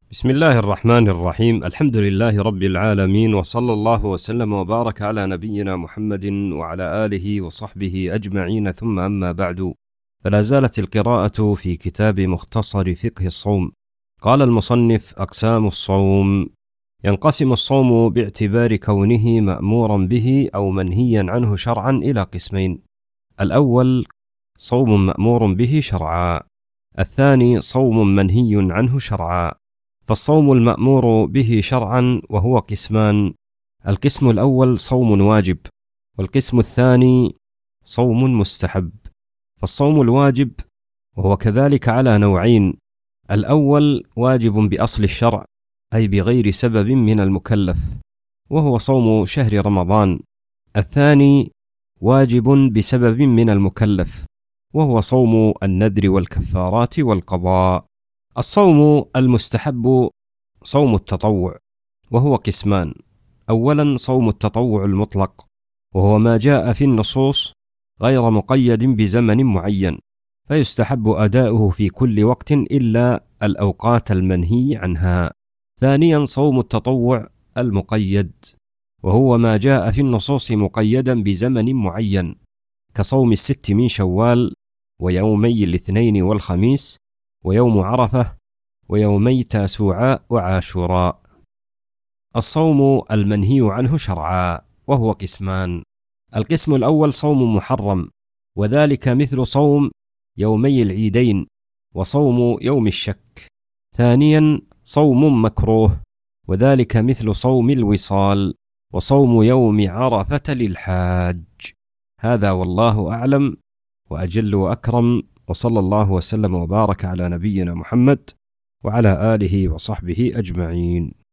بسم الله الرحمن الرحيم. الحمد لله رب العالمين، وصلى الله وسلم وبارك على نبينا محمد وعلى آله وصحبه أجمعين، ثم أما بعد، فلا زالت القراءة في كتاب مختصر فقه الصوم. قال المصنف: أقسام الصوم. ينقسم الصوم باعتبار كونه مأمورا به أو منهيا عنه شرعا إلى قسمين: الأول صوم مأمور به شرعا، الثاني صوم منهي عنه شرعا. فالصوم المأمور به شرعا وهو قسمان: القسم الأول صوم واجب، والقسم الثاني صوم مستحب. فالصوم الواجب وهو كذلك على نوعين: الأول واجب بأصل الشرع، أي بغير سبب من المكلف، وهو صوم شهر رمضان. الثاني واجب بسبب من المكلف، وهو صوم النذر والكفارات والقضاء. الصوم المستحب صوم التطوع، وهو قسمان: أولا صوم التطوع المطلق، وهو ما جاء في النصوص غير مقيد بزمن معين، فيستحب أداؤه في كل وقت إلا الأوقات المنهي عنها. ثانيا صوم التطوع المقيد، وهو ما جاء في النصوص مقيدا بزمن معين، كصوم 6 من شوال، ويومي الاثنين والخميس، ويوم عرفة، ويومي تاسوعاء وعاشوراء. الصوم المنهي عنه شرعا وهو قسمان: القسم الأول صوم محرم، وذلك مثل صوم يومي العيدين وصوم يوم الشك. ثانيا صوم مكروه، وذلك مثل صوم الوصال وصوم يوم عرفة للحاج. هذا والله أعلم وأجل وأكرم، وصلى الله وسلم وبارك على نبينا محمد وعلى آله وصحبه أجمعين.